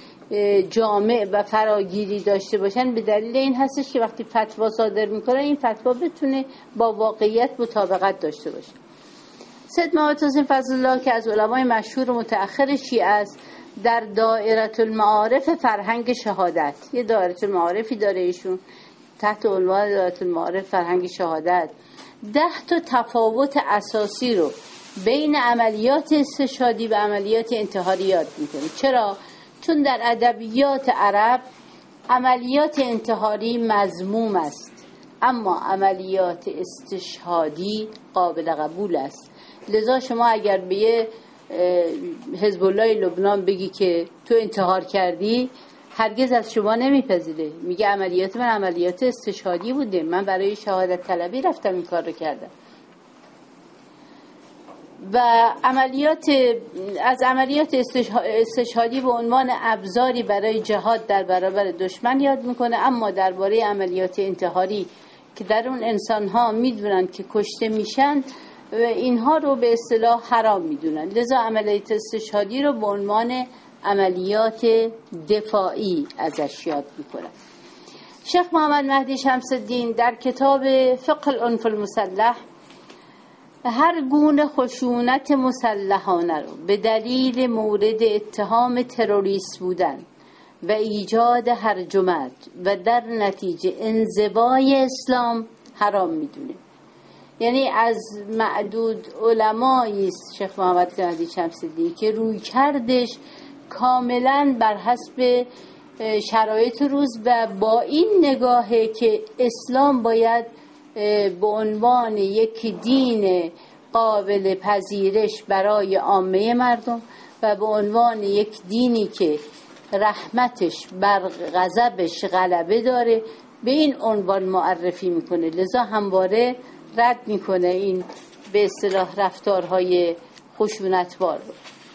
جامع و فراگیری داشته باشن، به دلیل این هستش که وقتی فتوا صادر میکنن این فتوا بتونه با واقعیت مطابقت داشته باشه. سید محمد حسین فضل الله که از علمای مشهور و متأخر شیعه است، در دائره المعارف فرهنگ شهادت، یه دائره المعارفی داره ایشون تحت عنوان دائره المعارف فرهنگ شهادت، ده تا تفاوت اساسی رو بین عملیات استشهادی و عملیات انتحاری یاد میکنه. چرا؟ چون در ادبیات عرب عملیات انتحاری مذموم است، اما عملیات استشهادی قابل قبول است. لذا شما اگر به حزب الله لبنان بگی که تو انتحار کردی، هرگز از شما نمیپذیره. میگه عملیات من عملیات استشهادی بوده، من برای شهادت طلبی رفتم این کار رو کردم. و عملیات از عملیات استشهادی به عنوان ابزاری برای جهاد در برابر دشمن یاد میکنه، اما درباره عملیات انتحاری که در اون انسان ها میدونن که کشته میشن و اینها رو به اصطلاح حرام میدونن، لذا عملیات استشهادی رو به عنوان عملیات دفاعی ازش یاد میکنن. شیخ محمد مهدی شمس الدین در کتاب فقه العنف المسلح هر گونه خشونت مسلحانه رو به دلیل مورد اتهام تروریست بودن و ایجاد هرج و مرج و در نتیجه انزوای اسلام حرام میدونه. یعنی از معدود علمایی است شیخ محمد مهدی شمس الدین که روی کردش کاملا بر حسب شرایط روز و با این نگاهه که اسلام باید به عنوان یک دین قابل پذیرش برای عامه مردم و به عنوان یک دینی که رحمتش بر غضبش غلبه داره به این عنوان معرفی میکنه. لذا همواره رد میکنه این به اصطلاح رفتارهای خشونتبار رو.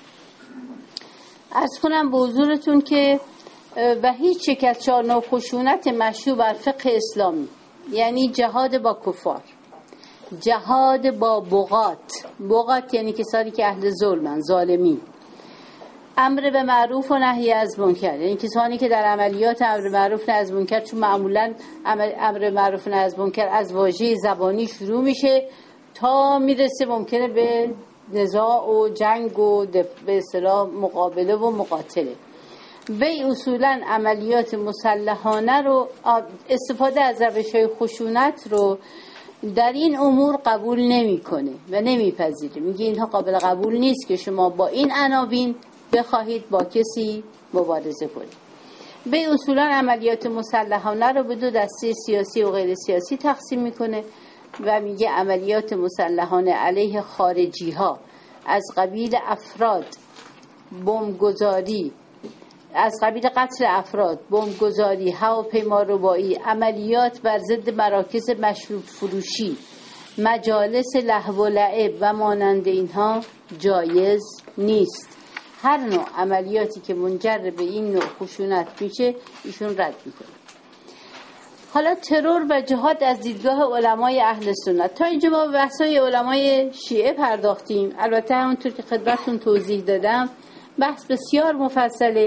عرض کنم به حضورتون که و هیچ یک از چهار نوع خشونت مشروع بر فقه اسلامی، یعنی جهاد با کفار، جهاد با بغات، بغات یعنی کسانی که اهل ظلمن، ظالمین، امر به معروف و نهی از منکر، یعنی کسانی که در عملیات امر معروف نهی از منکر، چون معمولا امر معروف نهی از منکر از واژه زبانی شروع میشه تا میرسه ممکنه به نزاع و جنگ و به اصطلاح مقابله و مقاتله. وی اصولا عملیات مسلحانه رو، استفاده از روش‌های خشونت رو در این امور قبول نمی‌کنه و نمیپذیره. میگه اینها قابل قبول نیست که شما با این عناوین بخواهید با کسی مبارزه کنید. وی اصولا عملیات مسلحانه رو به دو دسته سیاسی و غیر سیاسی تقسیم میکنه و میگه عملیات مسلحانه علیه خارجی ها از قبیل افراد بمبگذاری، از قبیل قتل افراد، بمبگذاری، هواپیما ربایی، عملیات بر ضد مراکز مشروب فروشی، مجالس لهو و لعب و مانند اینها جایز نیست. هر نوع عملیاتی که منجر به این نوع خشونت میشه ایشون رد میکنه. حالا ترور و جهاد از دیدگاه علمای اهل سنت. تا اینجا ما به بحثای علمای شیعه پرداختیم. البته همونطور که خدمتتون توضیح دادم بحث بسیار مفصله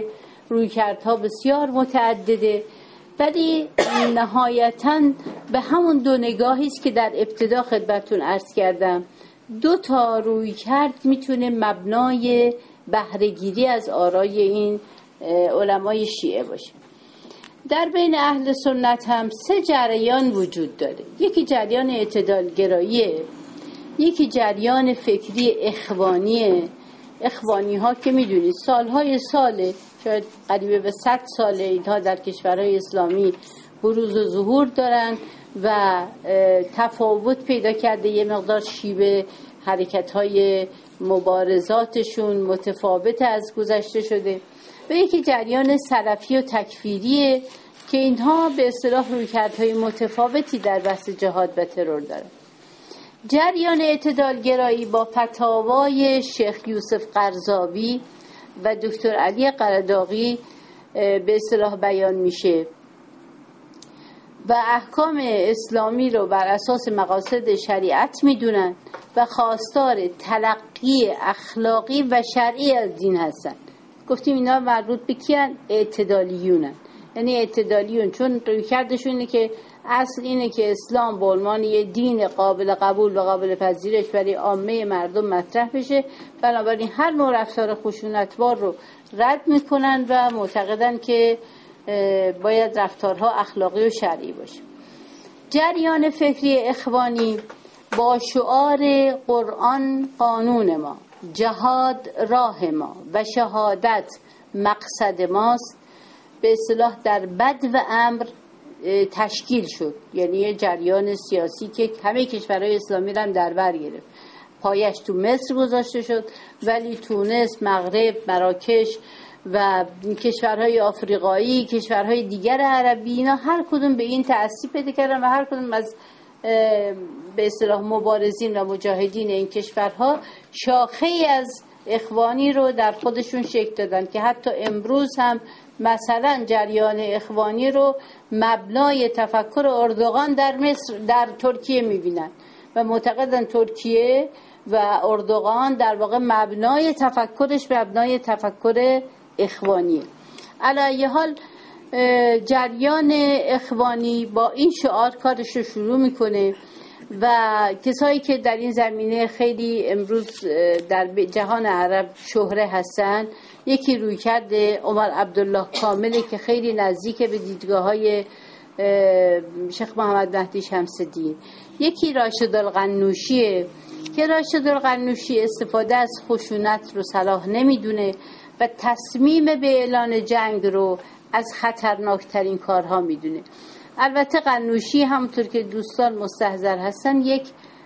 رویکردها بسیار متعدده، ولی نهایتاً به همون دو نگاهی است که در ابتدا خدمتتون عرض کردم. دو تا رویکرد میتونه مبنای بهره‌گیری از آرای این علمای شیعه باشه. در بین اهل سنت هم سه جریان وجود داره. یکی جریان اعتدالگراییه، یکی جریان فکری اخوانیه. اخوانی ها که میدونید سالهای ساله، شاید قریب به صد ساله اینها در کشورهای اسلامی بروز و ظهور دارن و تفاوت پیدا کرده. یه مقدار شیوه حرکت‌های مبارزاتشون متفاوت از گذشته شده. و یکی جریان سلفی و تکفیریه که اینها به اصطلاح رویکردهای متفاوتی در بحث جهاد و ترور دارن. جریان اعتدالگرایی با فتاوای شیخ یوسف قرضاوی و دکتر علی قرداغی به اصطلاح بیان میشه و احکام اسلامی رو بر اساس مقاصد شریعت میدونن و خواستار تلقی اخلاقی و شرعی از دین هستن. گفتیم اینا مربوط به کیان؟ اعتدالیونن. یعنی اعتدالیون چون رویکردشون اینه که اصل اینه که اسلام به عنوان یه دین قابل قبول و قابل پذیرش برای عامه مردم مطرح بشه، بنابراین هر نوع رفتار خشونتبار رو رد میکنن و معتقدن که باید رفتارها اخلاقی و شرعی باشه. جریان فکری اخوانی با شعار قرآن قانون ما، جهاد راه ما و شهادت مقصد ماست به اصطلاح در بد و امر تشکیل شد. یعنی یه جریان سیاسی که همه کشورهای اسلامی رو هم در بر گرفت. پایش تو مصر گذاشته شد، ولی تونس، مغرب، مراکش و کشورهای آفریقایی، کشورهای دیگر عربی، اینا هر کدوم به این تأثیر پیدا کردن و هر کدوم از به اصطلاح مبارزین و مجاهدین این کشورها شاخه‌ای از اخوانی رو در خودشون شکل دادن که حتی امروز هم مثلا جریان اخوانی رو مبنای تفکر اردوغان در مصر در ترکیه می‌بینن و معتقدن ترکیه و اردوغان در واقع مبنای تفکرش مبنای تفکر اخوانیه. علی ای حال جریان اخوانی با این شعار کارش رو شروع میکنه و کسایی که در این زمینه خیلی امروز در جهان عرب شهره هستن، یکی رویکرد عمر عبدالله کامله که خیلی نزدیک به دیدگاه‌های شیخ محمد مهدی شمس‌الدین، یکی راشد القنوشیه که راشد القنوشی استفاده از خشونت رو صلاح نمیدونه و تصمیم به اعلان جنگ رو از خطرناکترین کارها میدونه. البته قنوشی همونطور که دوستان مستحضر هستن یک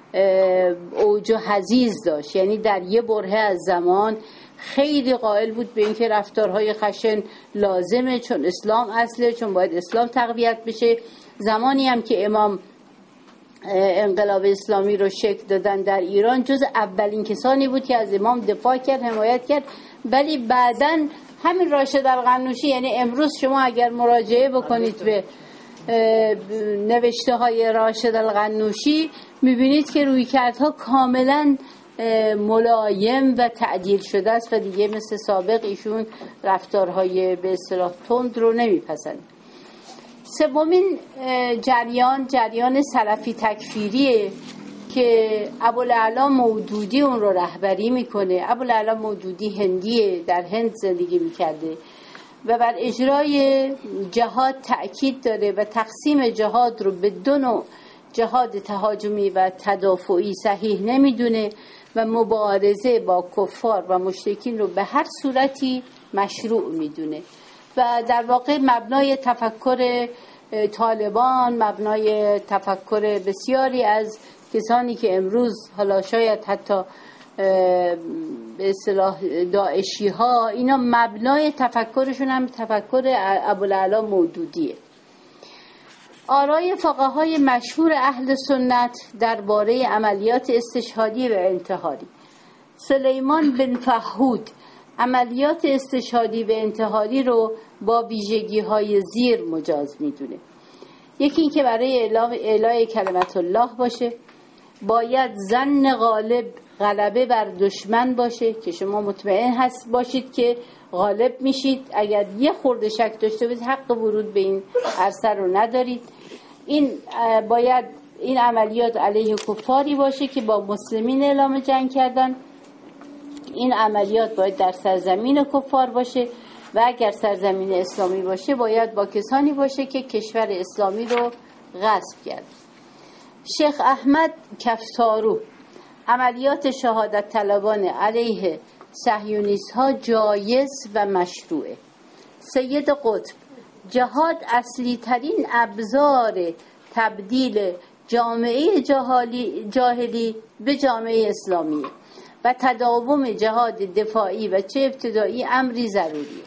اوج و حضیض داشت، یعنی در یه برهه از زمان خیلی قائل بود به اینکه رفتارهای خشن لازمه چون اسلام اصله، چون باید اسلام تقویت بشه. زمانی هم که امام انقلاب اسلامی رو شکل دادن در ایران جز اولین کسانی بود که از امام دفاع کرد، حمایت کرد. ولی بعدن همین راشد القنوشی، یعنی امروز شما اگر مراجعه بکنید به نوشته های راشد القنوشی میبینید که رویکردها کاملا ملایم و تعدیل شده است و دیگه مثل سابق ایشون رفتارهای به اصطلاح تند رو نمیپسند. سومین جریان جریان سلفی تکفیریه که ابوالعلا مودودی اون رو رهبری میکنه. ابوالعلا مودودی هندیه، در هند زندگی میکرده و بر اجرای جهاد تأکید داره و تقسیم جهاد رو به دو نوع، جهاد تهاجمی و تدافعی، صحیح نمیدونه و مبارزه با کفار و مشرکین رو به هر صورتی مشروع میدونه و در واقع مبنای تفکر طالبان، مبنای تفکر بسیاری از کسانی که امروز حالا شاید حتی به اصطلاح داعشی ها، اینا مبنای تفکرشون هم تفکر ابوالعلا مودودیه. آرای فقهای مشهور اهل سنت درباره عملیات استشهادی و انتحاری. سلیمان بن فهود عملیات استشهادی و انتحاری رو با ویژگی های زیر مجاز میدونه. یکی این که برای اعلای کلمت الله باشه، باید ظن غالب غلبه بر دشمن باشه که شما مطمئن هست باشید که غالب میشید. اگر یه خورده شک داشته باشید حق ورود به این عرصه رو ندارید. این باید این عملیات علیه کفاری باشه که با مسلمین اعلام جنگ کردن. این عملیات باید در سرزمین کفار باشه و اگر سرزمین اسلامی باشه باید با کسانی باشه که کشور اسلامی رو غصب کرد. شیخ احمد کفتارو: عملیات شهادت طلبان علیه صهیونیست ها جایز و مشروعه. سید قطب: جهاد اصلی ترین ابزار تبدیل جامعه جاهلی, جاهلی به جامعه اسلامی و تداوم جهاد دفاعی و چه ابتدایی امری ضروریه.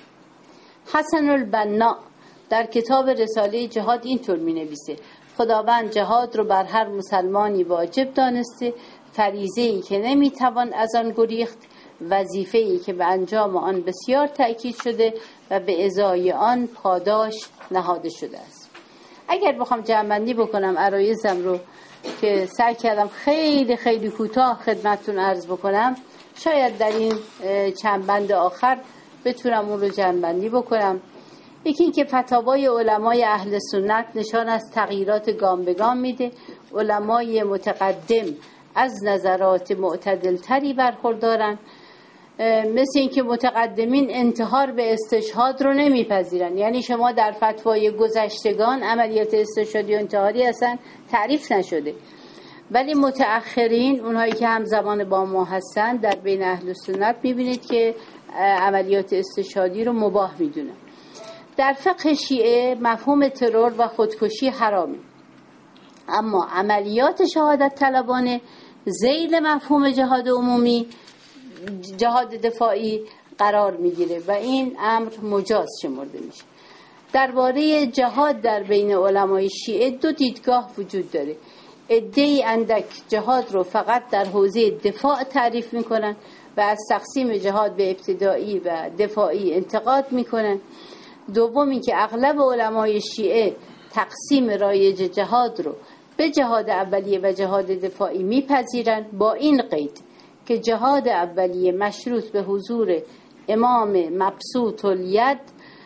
حسن البنا در کتاب رساله جهاد اینطور می نویسه: خداوند جهاد رو بر هر مسلمانی واجب دانسته، فریضه‌ای که نمی توان از آن گریخت، وظیفه‌ای که به انجام آن بسیار تأکید شده و به ازای آن پاداش نهاده شده است. اگر بخوام جمع‌بندی بکنم عرایزم رو که سعی کردم خیلی خیلی کوتاه خدمتتون عرض بکنم، شاید در این چند بند آخر بتونم اون رو جمع‌بندی بکنم. یکی این که فتاوای علمای اهل سنت نشان از تغییرات گام به گام میده. علمای متقدم از نظرات معتدل تری برخوردارن، مثل این که متقدمین انتحار به استشهاد رو نمیپذیرن. یعنی شما در فتوای گذشتگان عملیات استشهادی و انتحاری اصلا تعریف نشده، ولی متأخرین، اونهایی که همزمان با ما هستن در بین اهل سنت، میبینید که عملیات استشهادی رو مباح میدونن. در فقه شیعه مفهوم ترور و خودکشی حرامه، اما عملیات شهادت طلبانه ذیل مفهوم جهاد عمومی، جهاد دفاعی قرار میگیره و این امر مجاز شمرده میشه. درباره جهاد در بین علمای شیعه دو دیدگاه وجود داره. عده‌ای اندک جهاد رو فقط در حوزه دفاع تعریف میکنن و از تقسیم جهاد به ابتدایی و دفاعی انتقاد میکنن. دومی که اغلب علمای شیعه تقسیم رایج جهاد رو به جهاد اولیه و جهاد دفاعی میپذیرن، با این قید که جهاد اولیه مشروط به حضور امام مبسوط الید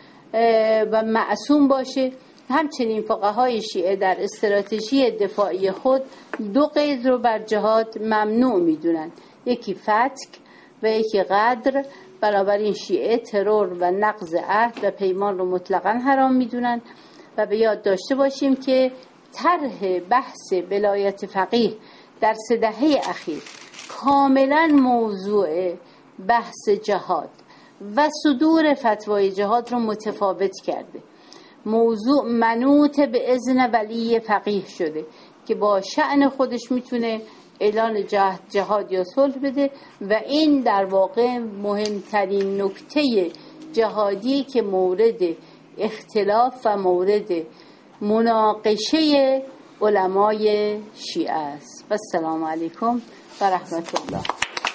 و معصوم باشه. همچنین فقهای شیعه در استراتژی دفاعی خود دو قید رو بر جهاد ممنوع میدونن، یکی فتک و یکی غدر. بنابراین شیعه ترور و نقض عهد و پیمان رو مطلقاً حرام میدونن. و به یاد داشته باشیم که طرح بحث ولایت فقیه در سه دهه اخیر کاملا موضوع بحث جهاد و صدور فتوای جهاد رو متفاوت کرده. موضوع منوط به اذن ولی فقیه شده که با شأن خودش میتونه اعلان جهاد جهاد یا صلح بده و این در واقع مهمترین نکته جهادی که مورد اختلاف و مورد مناقشه علمای شیعه است. و السلام علیکم و رحمت الله.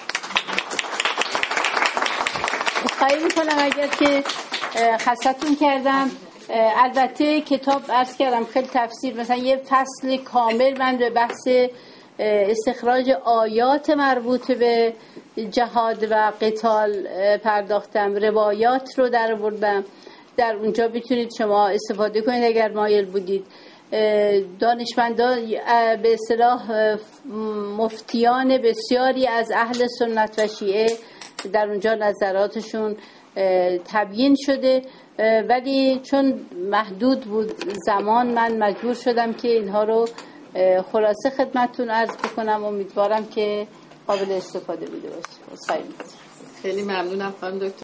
خواهی میکنم اگر که خستتون کردم. البته کتاب عرض کردم خیلی تفسیر، مثلا یه فصل کامل من به بحث استخراج آیات مربوط به جهاد و قتال پرداختم، روایات رو در آوردم. در اونجا میتونید شما استفاده کنید اگر مایل بودید. دانشمندان به اصطلاح مفتیان بسیاری از اهل سنت و شیعه در اونجا نظراتشون تبیین شده، ولی چون محدود بود زمان من مجبور شدم که اینها رو خلاصه خدمتتون عرض بکنم. امیدوارم که قابل استفاده بوده باشه. خیلی ممنونم خانم دکتر.